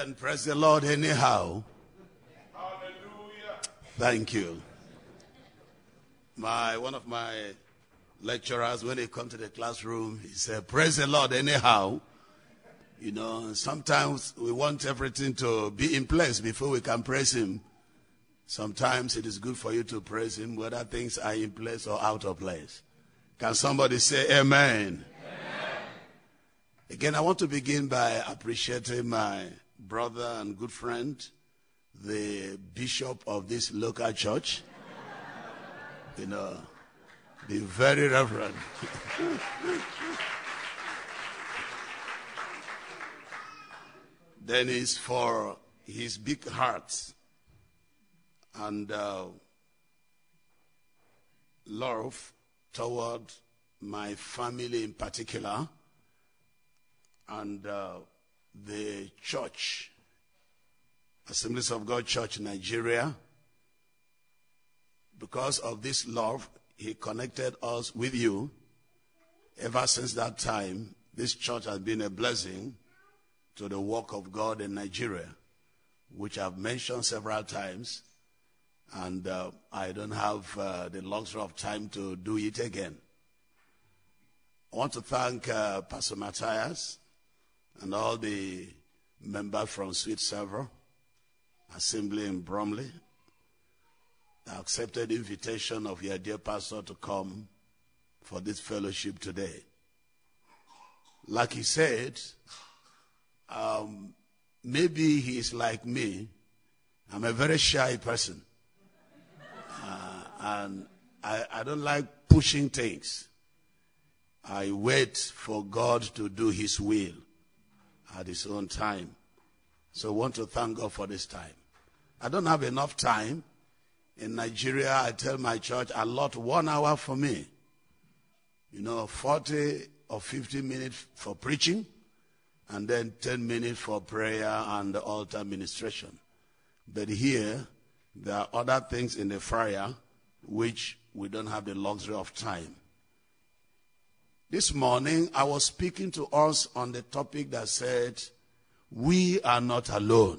Then praise the Lord anyhow. Hallelujah. Thank you. One of my lecturers, when he come to the classroom, he said, praise the Lord anyhow. You know, sometimes we want everything to be in place before we can praise him. Sometimes it is good for you to praise him, whether things are in place or out of place. Can somebody say amen? Amen. Again, I want to begin by appreciating my brother and good friend, the bishop of this local church. You know, the very reverend. Then is for his big heart and love toward my family in particular and the church, Assemblies of God Church Nigeria. Because of this love, he connected us with you. Ever since that time, this church has been a blessing to the work of God in Nigeria, which I've mentioned several times, and I don't have the luxury of time to do it again. I want to thank Pastor Matthias and all the members from Sweet Savor Assembly in Bromley. I accepted the invitation of your dear pastor to come for this fellowship today. Like he said, maybe he is like me. I'm a very shy person. And I don't like pushing things. I wait for God to do his will at his own time. So I want to thank God for this time. I don't have enough time. In Nigeria, I tell my church, allot 1 hour for me. 40 or 50 minutes for preaching, and then 10 minutes for prayer and the altar administration. But here, there are other things in the fire which we don't have the luxury of time. This morning, I was speaking to us on the topic that said, we are not alone.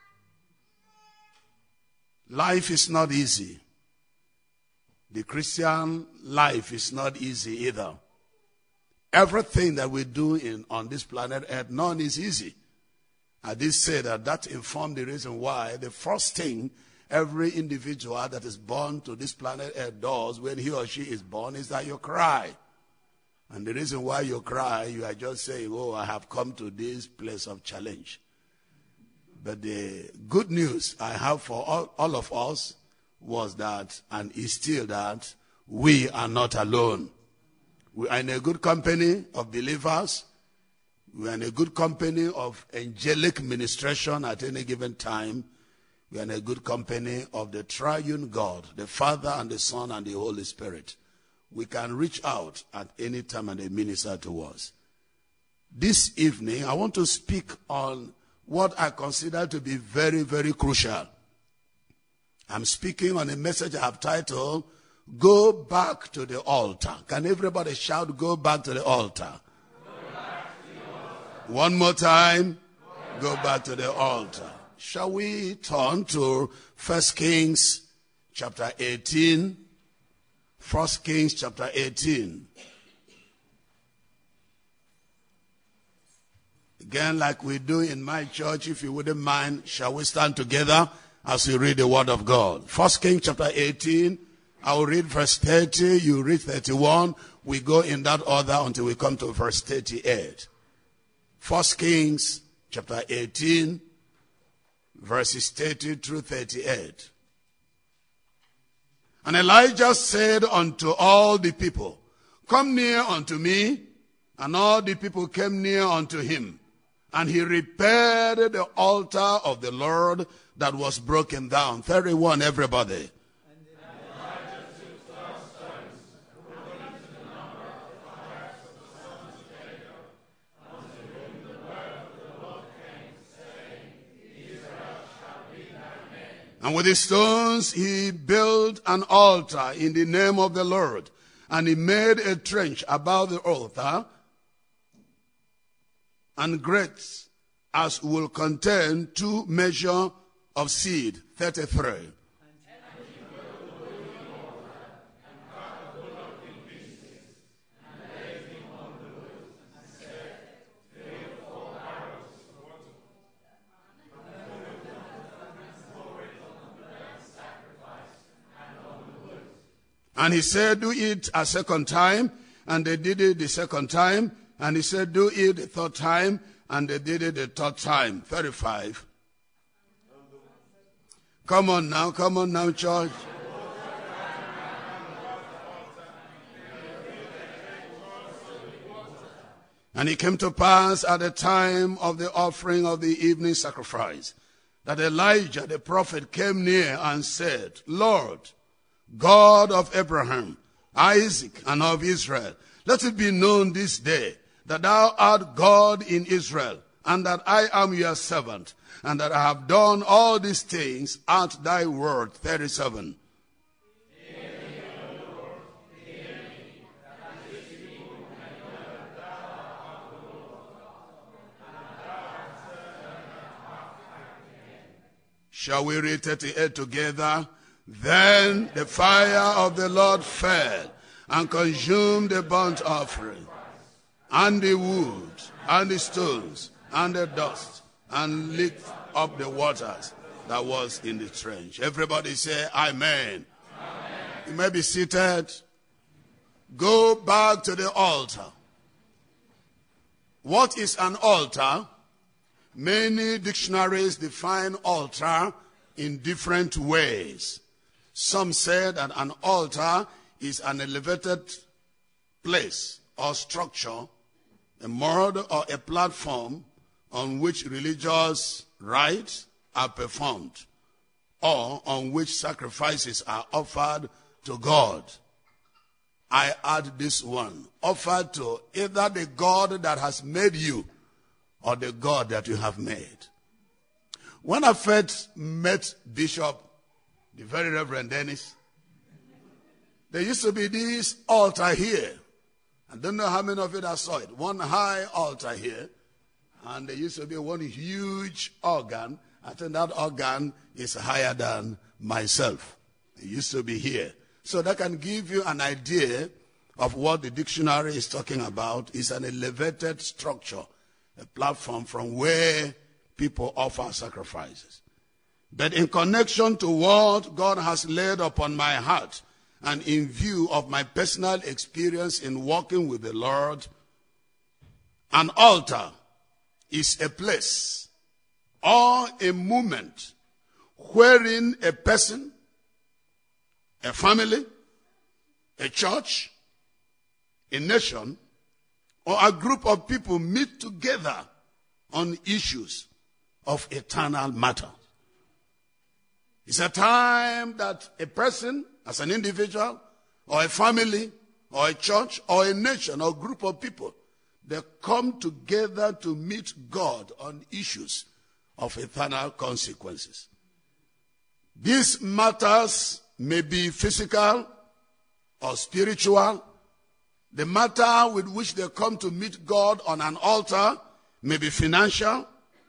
Life is not easy. The Christian life is not easy either. Everything that we do on this planet Earth, none is easy. I did say that informed the reason why the first thing every individual that is born to this planet Earth does when he or she is born is that you cry. And the reason why you cry, you are just saying, oh, I have come to this place of challenge. But the good news I have for all of us was that, and is still that, we are not alone. We are in a good company of believers. We are in a good company of angelic ministration at any given time. We are in a good company of the triune God, the Father and the Son and the Holy Spirit. We can reach out at any time and they minister to us. This evening, I want to speak on what I consider to be very, very crucial. I'm speaking on a message I have titled, Go Back to the Altar. Can everybody shout, go back to the altar? One more time, go back to the altar. Shall we turn to 1 Kings chapter 18? 1 Kings chapter 18. Again, like we do in my church, if you wouldn't mind, shall we stand together as we read the word of God? 1 Kings chapter 18, I will read verse 30, you read 31. We go in that order until we come to verse 38. 1 Kings chapter 18, verses 30 through 38. And Elijah said unto all the people, Come near unto me. And all the people came near unto him. And he repaired the altar of the Lord that was broken down. 31, everybody. And with the stones he built an altar in the name of the Lord. And he made a trench about the altar, and grates as will contain 2 measures of seed. 33. And he said, do it a second time. And they did it the second time. And he said, do it the third time. And they did it the third time. 35. Come on now, church. And it came to pass at the time of the offering of the evening sacrifice that Elijah the prophet came near and said, Lord, God of Abraham, Isaac, and of Israel, let it be known this day that thou art God in Israel, and that I am your servant, and that I have done all these things at thy word. 37. Shall we read 38 together? Then the fire of the Lord fell and consumed the burnt offering, and the wood, and the stones, and the dust, and licked up the waters that was in the trench. Everybody say, Amen. Amen. You may be seated. Go back to the altar. What is an altar? Many dictionaries define altar in different ways. Some say that an altar is an elevated place or structure, a mound or a platform on which religious rites are performed, or on which sacrifices are offered to God. I add this one, offered to either the God that has made you or the God that you have made. When I first met Bishop, the very Reverend Dennis, there used to be this altar here. I don't know how many of you that saw it. One high altar here. And there used to be one huge organ. I think that organ is higher than myself. It used to be here. So that can give you an idea of what the dictionary is talking about. It's an elevated structure, a platform from where people offer sacrifices. But in connection to what God has laid upon my heart, and in view of my personal experience in walking with the Lord, an altar is a place or a moment wherein a person, a family, a church, a nation, or a group of people meet together on issues of eternal matter. It's a time that a person, as an individual, or a family, or a church, or a nation, or a group of people, they come together to meet God on issues of eternal consequences. These matters may be physical or spiritual. The matter with which they come to meet God on an altar may be financial,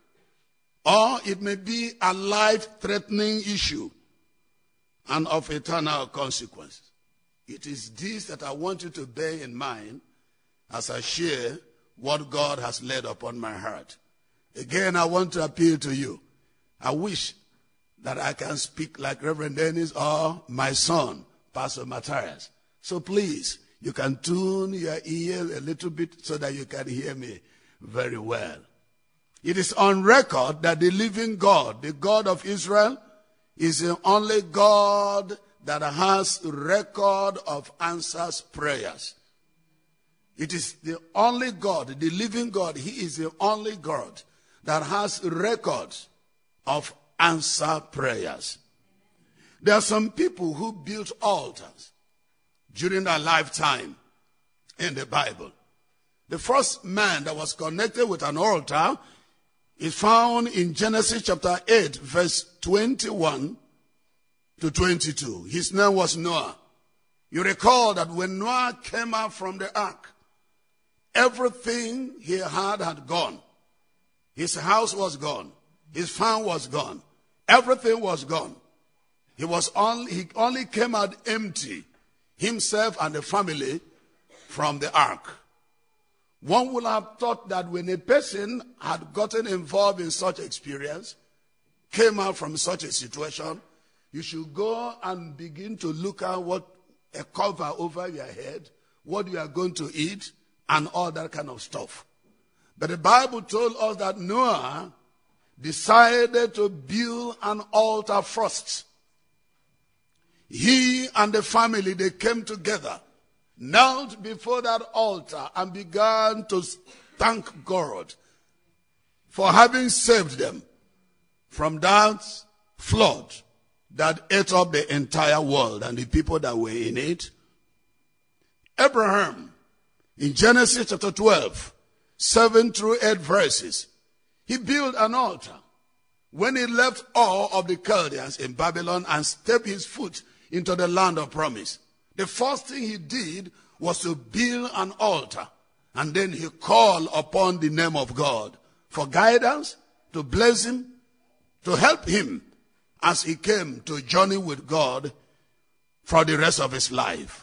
or it may be a life-threatening issue and of eternal consequences. It is this that I want you to bear in mind as I share what God has laid upon my heart. Again, I want to appeal to you. I wish that I can speak like Reverend Dennis or my son, Pastor Matthias. So please, you can tune your ears a little bit so that you can hear me very well. It is on record that the living God, the God of Israel, is the only God that has record of answers prayers. It is the only God, the living God. He is the only God that has records of answer prayers. There are some people who built altars during their lifetime in the Bible. The first man that was connected with an altar is found in Genesis chapter 8, verse 21 to 22. His name was Noah. You recall that when Noah came out from the ark, everything he had gone. His house was gone. His farm was gone. Everything was gone. He only came out empty, himself and the family, from the ark. One would have thought that when a person had gotten involved in such experience, came out from such a situation, you should go and begin to look at what a cover over your head, what you are going to eat, and all that kind of stuff. But the Bible told us that Noah decided to build an altar first. He and the family, they came together, knelt before that altar, and began to thank God for having saved them from that flood that ate up the entire world and the people that were in it. Abraham, in Genesis chapter 12, 7 through 8 verses, he built an altar when he left Ur of the Chaldeans in Babylon and stepped his foot into the land of promise. The first thing he did was to build an altar, and then he called upon the name of God for guidance, to bless him, to help him as he came to journey with God for the rest of his life.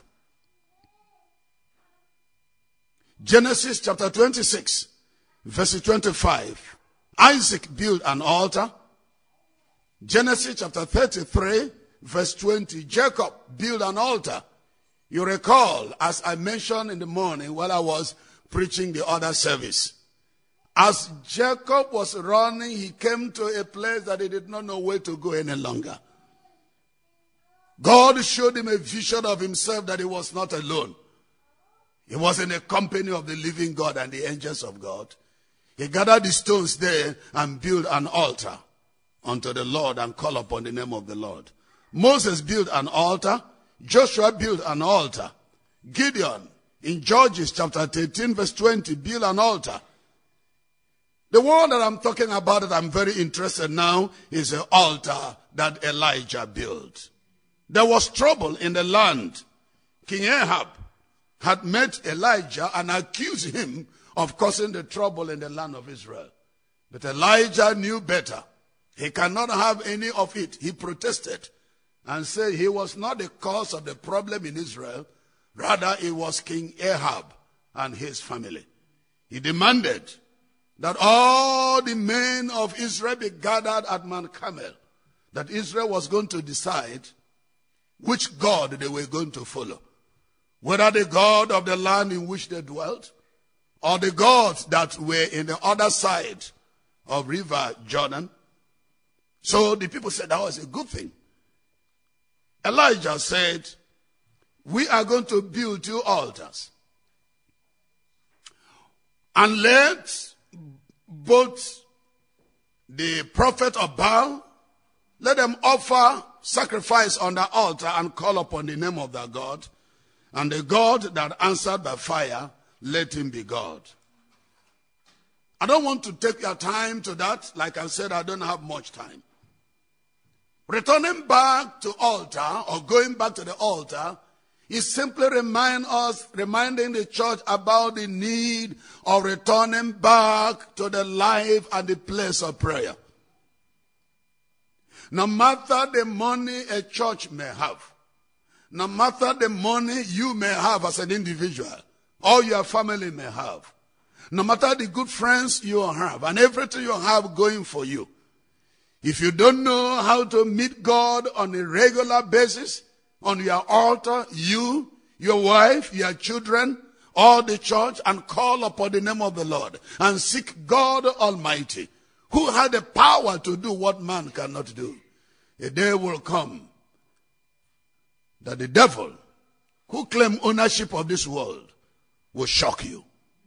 Genesis chapter 26, verse 25. Isaac built an altar. Genesis chapter 33, verse 20. Jacob built an altar. You recall, as I mentioned in the morning while I was preaching the other service, as Jacob was running, he came to a place that he did not know where to go any longer. God showed him a vision of himself that he was not alone. He was in the company of the living God and the angels of God. He gathered the stones there and built an altar unto the Lord and called upon the name of the Lord. Moses built an altar. Joshua built an altar. Gideon, in Judges chapter 13, verse 20, built an altar. The one that I'm talking about that I'm very interested now is the altar that Elijah built. There was trouble in the land. King Ahab had met Elijah and accused him of causing the trouble in the land of Israel. But Elijah knew better. He cannot have any of it. He protested and said he was not the cause of the problem in Israel. Rather, it was King Ahab and his family. He demanded that all the men of Israel be gathered at Mount Carmel, that Israel was going to decide which God they were going to follow. Whether the God of the land in which they dwelt, or the gods that were in the other side of River Jordan. So the people said that was a good thing. Elijah said, we are going to build 2 altars. And let both the prophet of Baal, let them offer sacrifice on the altar and call upon the name of their God. And the God that answered by fire, let him be God. I don't want to take your time to that. Like I said, I don't have much time. Returning back to altar or going back to the altar is simply reminding the church about the need of returning back to the life and the place of prayer. No matter the money a church may have, no matter the money you may have as an individual, or your family may have, no matter the good friends you have and everything you have going for you, if you don't know how to meet God on a regular basis, on your altar, you, your wife, your children, or the church, and call upon the name of the Lord and seek God Almighty, who had the power to do what man cannot do, a day will come that the devil, who claims ownership of this world, will shock you.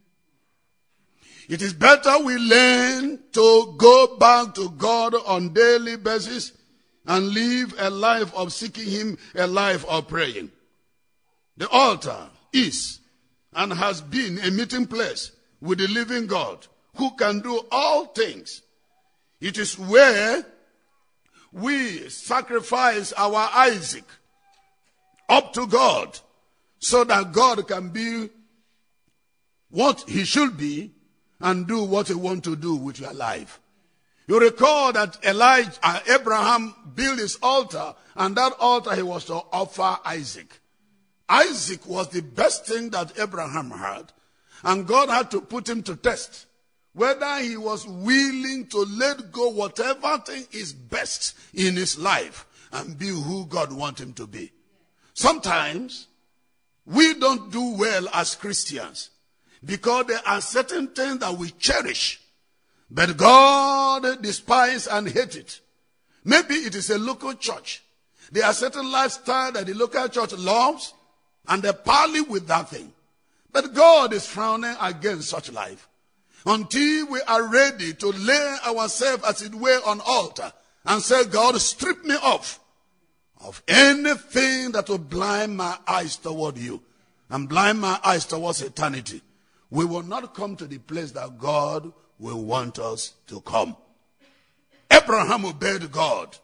It is better we learn to go back to God on daily basis and live a life of seeking him, a life of praying. The altar is and has been a meeting place with the living God who can do all things. It is where we sacrifice our Isaac up to God so that God can be what he should be and do what you want to do with your life. You recall that Abraham built his altar, and that altar he was to offer Isaac. Isaac was the best thing that Abraham had, and God had to put him to test whether he was willing to let go whatever thing is best in his life and be who God wants him to be. Sometimes we don't do well as Christians because there are certain things that we cherish, but God despises and hates it. Maybe it is a local church. There are certain lifestyle that the local church loves, and they parley with that thing. But God is frowning against such life until we are ready to lay ourselves, as it were, on altar and say, God, strip me of anything that will blind my eyes toward you and blind my eyes towards eternity. We will not come to the place that God will want us to come. Abraham obeyed God.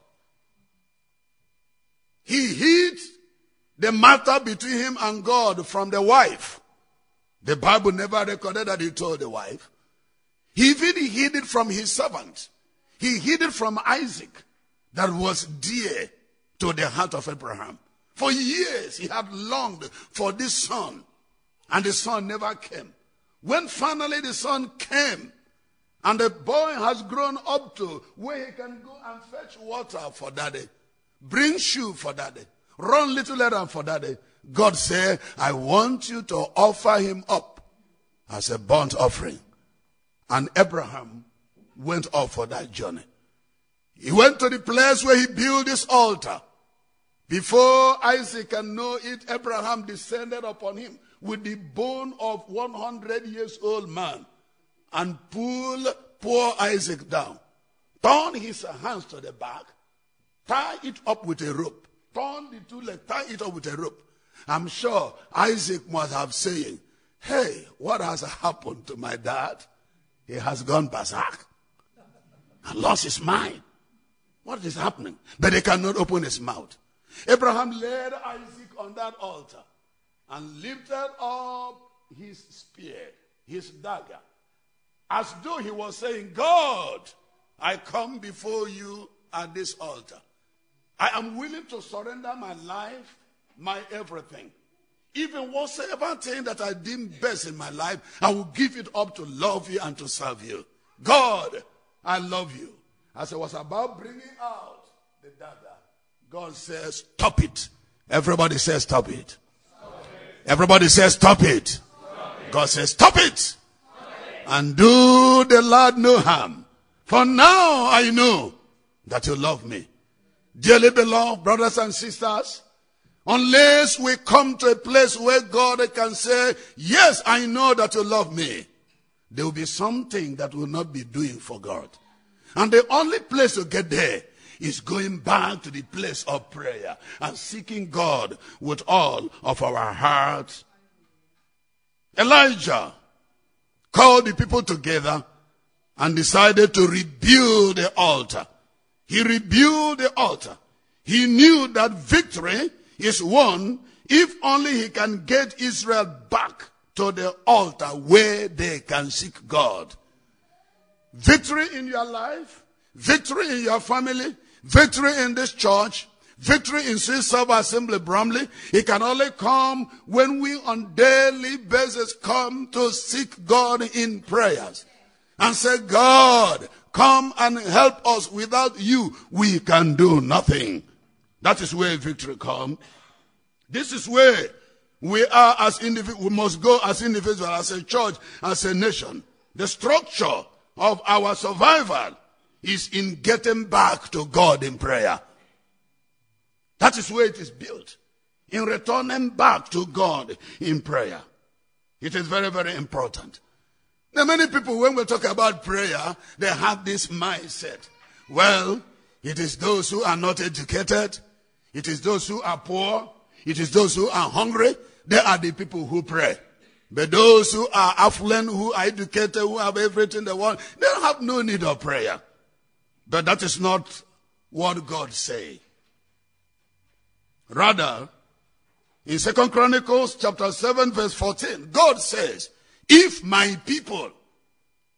He hid the matter between him and God from the wife. The Bible never recorded that he told the wife. He even hid it from his servant. He hid it from Isaac, that was dear to the heart of Abraham. For years he had longed for this son, and the son never came. When finally the son came, and the boy has grown up to where he can go and fetch water for daddy, bring shoe for daddy, run little errand for daddy, God said, I want you to offer him up as a burnt offering. And Abraham went off for that journey. He went to the place where he built this altar. Before Isaac can know it, Abraham descended upon him with the bone of 100 years old man and pulled poor Isaac down. Turn his hands to the back, tie it up with a rope. Turn the two legs, tie it up with a rope. I'm sure Isaac must have saying, hey, what has happened to my dad? He has gone berserk and lost his mind. What is happening? But he cannot open his mouth. Abraham laid Isaac on that altar and lifted up his spear, his dagger, as though he was saying, God, I come before you at this altar. I am willing to surrender my life, my everything. Even whatsoever thing that I deem best in my life, I will give it up to love you and to serve you. God, I love you. As I was about bringing out the dagger, God says, stop it. Everybody says, stop it. Stop it. Everybody says, stop it. Stop it. God says, stop it. Stop it. And do the Lord no harm. For now I know that you love me. Dearly beloved brothers and sisters, unless we come to a place where God can say, yes, I know that you love me, there will be something that will not be doing for God. And the only place to get there is going back to the place of prayer and seeking God with all of our hearts. Elijah called the people together and decided to rebuild the altar. He rebuilt the altar. He knew that victory is won if only he can get Israel back to the altar where they can seek God. Victory in your life, victory in your family, victory in this church, victory in Sweet Silver Assembly Bromley, it can only come when we on daily basis come to seek God in prayers and say, God, come and help us. Without you, we can do nothing. That is where victory comes. This is where we are as individuals. We must go as individuals, as a church, as a nation. The structure of our survival is in getting back to God in prayer. That is where it is built. In returning back to God in prayer. It is very, very important. Now, many people, when we talk about prayer, they have this mindset. Well, it is those who are not educated. It is those who are poor. It is those who are hungry. They are the people who pray. But those who are affluent, who are educated, who have everything in the world, they have no need of prayer. But that is not what God says. Rather, in 2 Chronicles chapter 7 verse 14, God says, if my people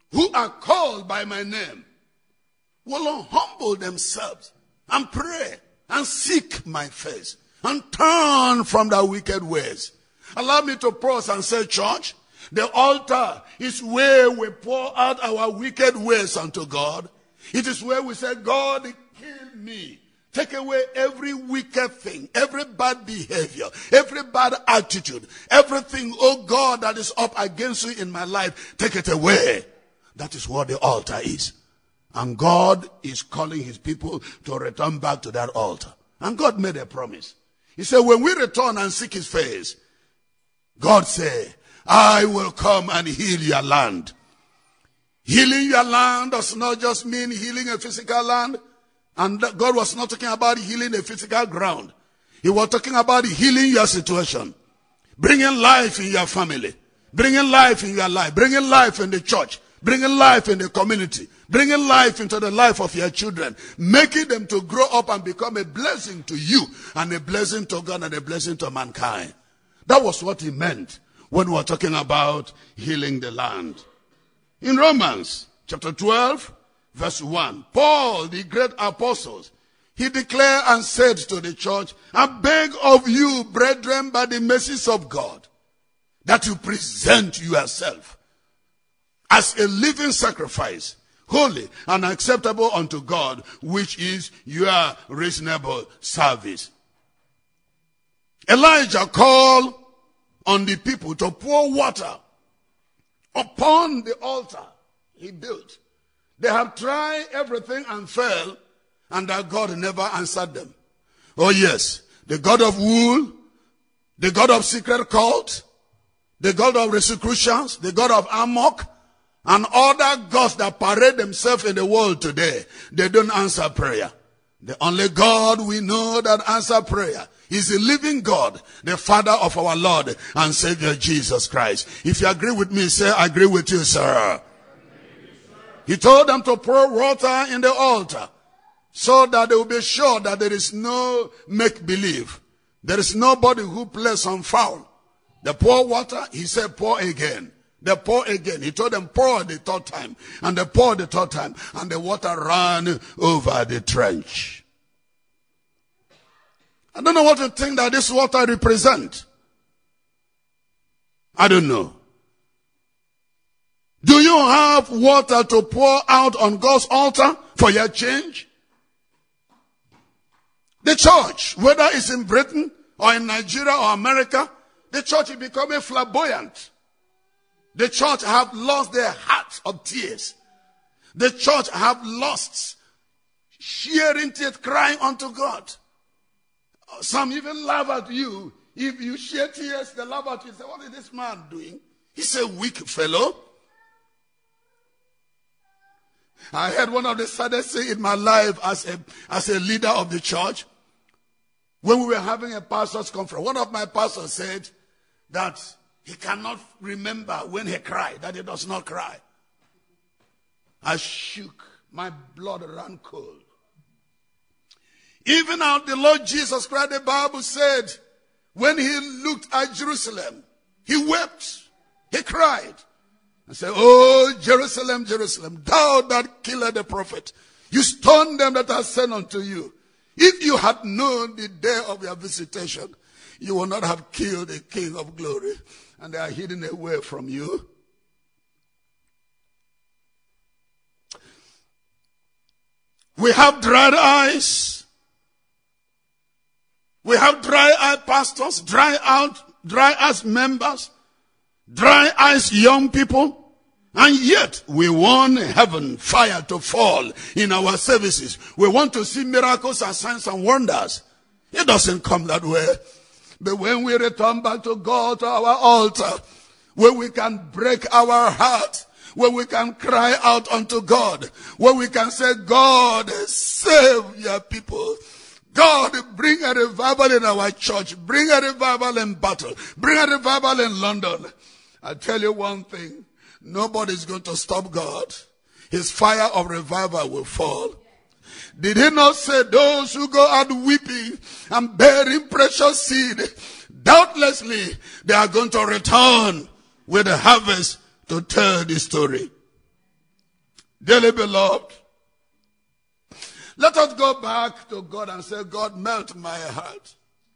who are called by my name will humble themselves and pray and seek my face and turn from their wicked ways. Allow me to pause and say, church, the altar is where we pour out our wicked ways unto God. It is where we say, God, kill me. Take away every wicked thing, every bad behavior, every bad attitude, everything, oh God, that is up against you in my life, take it away. That is what the altar is. And God is calling his people to return back to that altar. And God made a promise. He said, when we return and seek his face, God said, I will come and heal your land. Healing your land does not just mean healing a physical land. And God was not talking about healing a physical ground. He was talking about healing your situation. Bringing life in your family. Bringing life in your life. Bringing life in the church. Bringing life in the community. Bringing life into the life of your children. Making them to grow up and become a blessing to you. And a blessing to God and a blessing to mankind. That was what he meant when we were talking about healing the land. In Romans chapter 12. Verse 1, Paul, the great apostle, he declared and said to the church, I beg of you, brethren, by the mercies of God, that you present yourself as a living sacrifice, holy and acceptable unto God, which is your reasonable service. Elijah called on the people to pour water upon the altar he built. They have tried everything and failed, and that God never answered them. Oh yes, the God of wool, the God of secret cult, the God of Rosicrucians, the God of Amok, and other gods that parade themselves in the world today, they don't answer prayer. The only God we know that answers prayer is the living God, the Father of our Lord and Savior Jesus Christ. If you agree with me, say, I agree with you, sir. He told them to pour water in the altar so that they will be sure that there is no make-believe. There is nobody who plays some foul. They pour water, he said pour again. They pour again. He told them pour the third time. And they poured the third time. And the water ran over the trench. I don't know what to think that this water represents. I don't know. Do you have water to pour out on God's altar for your change? The church, whether it's in Britain or in Nigeria or America, the church is becoming flamboyant. The church have lost their hearts of tears. The church have lost shearing tears, crying unto God. Some even laugh at you. If you shed tears, they laugh at you and say, what is this man doing? He's a weak fellow. I heard one of the saddest things in my life as a leader of the church. When we were having a pastor's conference, one of my pastors said that he cannot remember when he cried, that he does not cry. I shook. My blood ran cold. Even now the Lord Jesus Christ, the Bible said, when he looked at Jerusalem, he wept. He cried. And said, oh, Jerusalem, Jerusalem, thou that killest the prophet, you stone them that are sent unto you. If you had known the day of your visitation, you would not have killed the King of glory. And they are hidden away from you. We have dried eyes. We have dry eye pastors, dry eyes members, dry eyes young people. And yet we want heaven fire to fall in our services. We want to see miracles and signs and wonders. It doesn't come that way. But when we return back to God, to our altar, where we can break our heart, where we can cry out unto God, where we can say, God, save your people. God, bring a revival in our church. Bring a revival in Battle. Bring a revival in London. I tell you one thing. Nobody's going to stop God. His fire of revival will fall. Did he not say those who go out weeping and bearing precious seed, doubtlessly they are going to return with the harvest to tell the story. Dearly beloved, let us go back to God and say, God, melt my heart.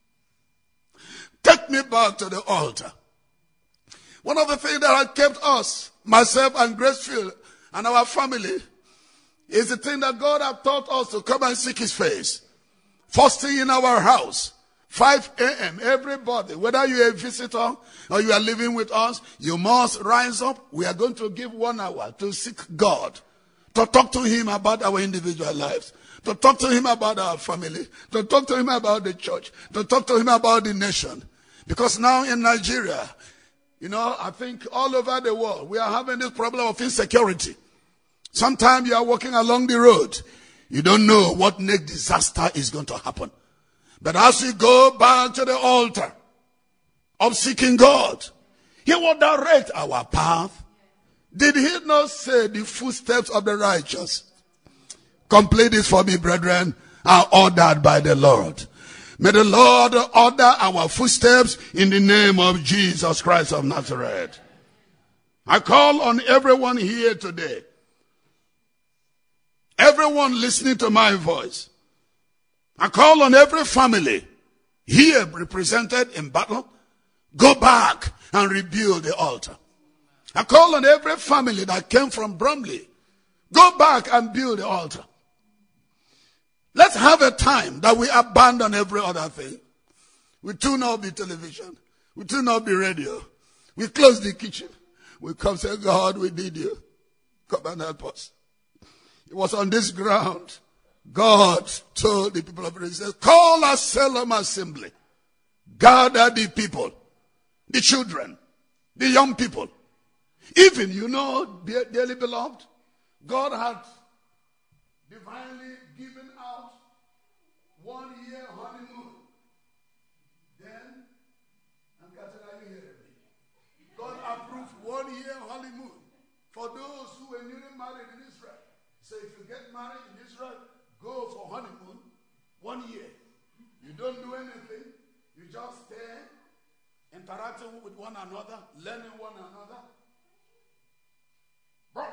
Take me back to the altar. One of the things that has kept us, myself and Gracefield and our family, is the thing that God has taught us to come and seek his face. First thing in our house, 5 a.m., everybody, whether you're a visitor or you are living with us, you must rise up. We are going to give 1 hour to seek God, to talk to him about our individual lives, to talk to him about our family, to talk to him about the church, to talk to him about the nation. Because now in Nigeria, I think all over the world, we are having this problem of insecurity. Sometimes you are walking along the road. You don't know what next disaster is going to happen. But as we go back to the altar of seeking God, he will direct our path. Did he not say the footsteps of the righteous? Complete this for me, brethren, are ordered by the Lord. May the Lord order our footsteps in the name of Jesus Christ of Nazareth. I call on everyone here today, everyone listening to my voice. I call on every family here represented in battle, go back and rebuild the altar. I call on every family that came from Bromley, go back and build the altar. Let's have a time that we abandon every other thing. We tune off the television. We tune off the radio. We close the kitchen. We come say, God, we need you. Come and help us. It was on this ground God told the people of Israel, call a solemn assembly. Gather the people, the children, the young people. Even, dearly beloved, God had divinely given out 1 year honeymoon. Then, and Katina, you hear me? God approved 1 year honeymoon for those who were newly married in Israel. So if you get married in Israel, go for honeymoon 1 year. You don't do anything. You just stay, interacting with one another, learning one another. But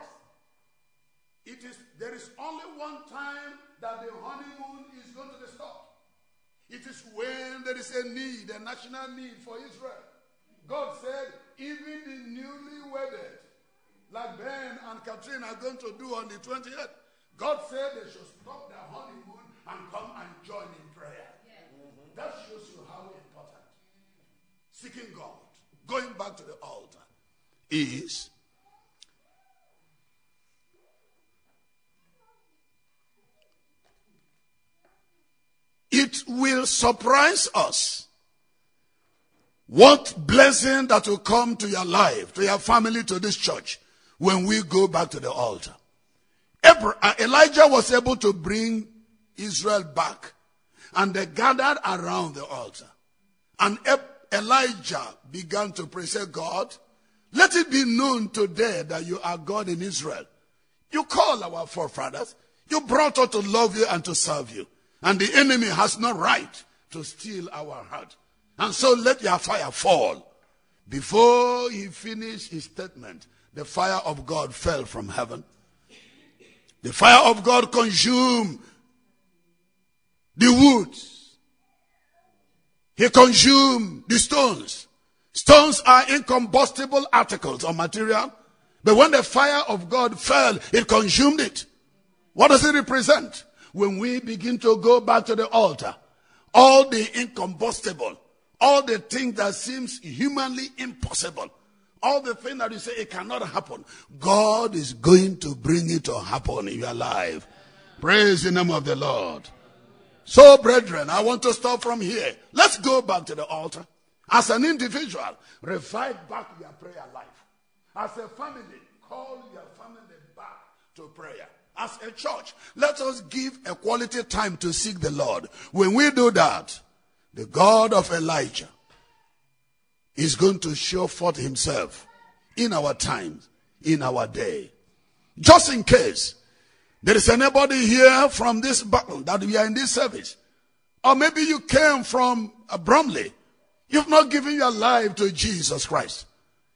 there is only one time that the honeymoon is going to be stopped. It is when there is a need, a national need for Israel. God said, even the newly wedded, like Ben and Catherine are going to do on the 28th, God said they should stop their honeymoon and come and join in prayer. That shows you how important seeking God, going back to the altar, is. It will surprise us what blessing that will come to your life, to your family, to this church when we go back to the altar. Elijah was able to bring Israel back, and they gathered around the altar. And Elijah began to pray, say, God, let it be known today that you are God in Israel. You called our forefathers. You brought us to love you and to serve you. And the enemy has no right to steal our heart. And so let your fire fall. Before he finished his statement, the fire of God fell from heaven. The fire of God consumed the woods. He consumed the stones. Stones are incombustible articles or material. But when the fire of God fell, it consumed it. What does it represent? When we begin to go back to the altar, all the incombustible, all the things that seems humanly impossible, all the things that you say it cannot happen, God is going to bring it to happen in your life. Praise the name of the Lord. So, brethren, I want to stop from here. Let's go back to the altar. As an individual, revive back your prayer life. As a family, call your family back to prayer. As a church, let us give a quality time to seek the Lord. When we do that, the God of Elijah is going to show forth himself in our times, in our day. Just in case there is anybody here from this battle that we are in this service, or maybe you came from Bromley, you've not given your life to Jesus Christ.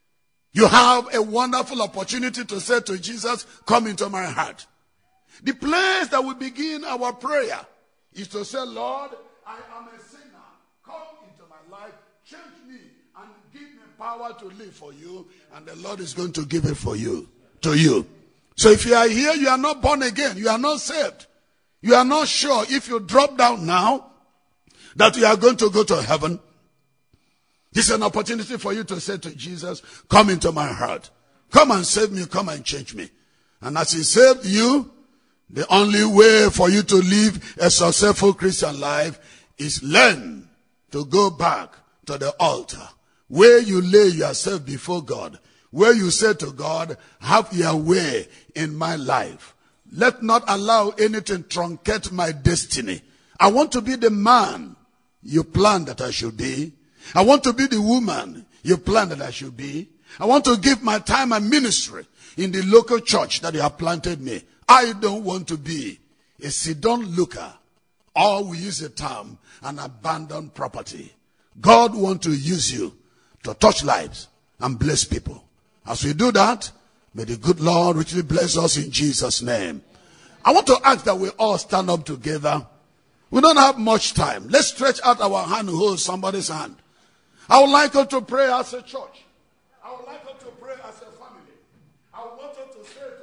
You have a wonderful opportunity to say to Jesus, come into my heart. The place that we begin our prayer is to say, Lord, I am a sinner. Come into my life, change me, and give me power to live for you. And the Lord is going to give it for you, to you. So if you are here, you are not born again. You are not saved. You are not sure if you drop down now that you are going to go to heaven. This is an opportunity for you to say to Jesus, come into my heart. Come and save me. Come and change me. And as he saved you, the only way for you to live a successful Christian life is learn to go back to the altar where you lay yourself before God, where you say to God, have your way in my life. Let not allow anything truncate my destiny. I want to be the man you planned that I should be. I want to be the woman you planned that I should be. I want to give my time and ministry in the local church that you have planted me. I don't want to be a sit-down looker, or we use the term, an abandoned property. God wants to use you to touch lives and bless people. As we do that, may the good Lord richly bless us in Jesus' name. I want to ask that we all stand up together. We don't have much time. Let's stretch out our hand and hold somebody's hand. I would like us to pray as a church. I would like us to pray as a family. I want us to say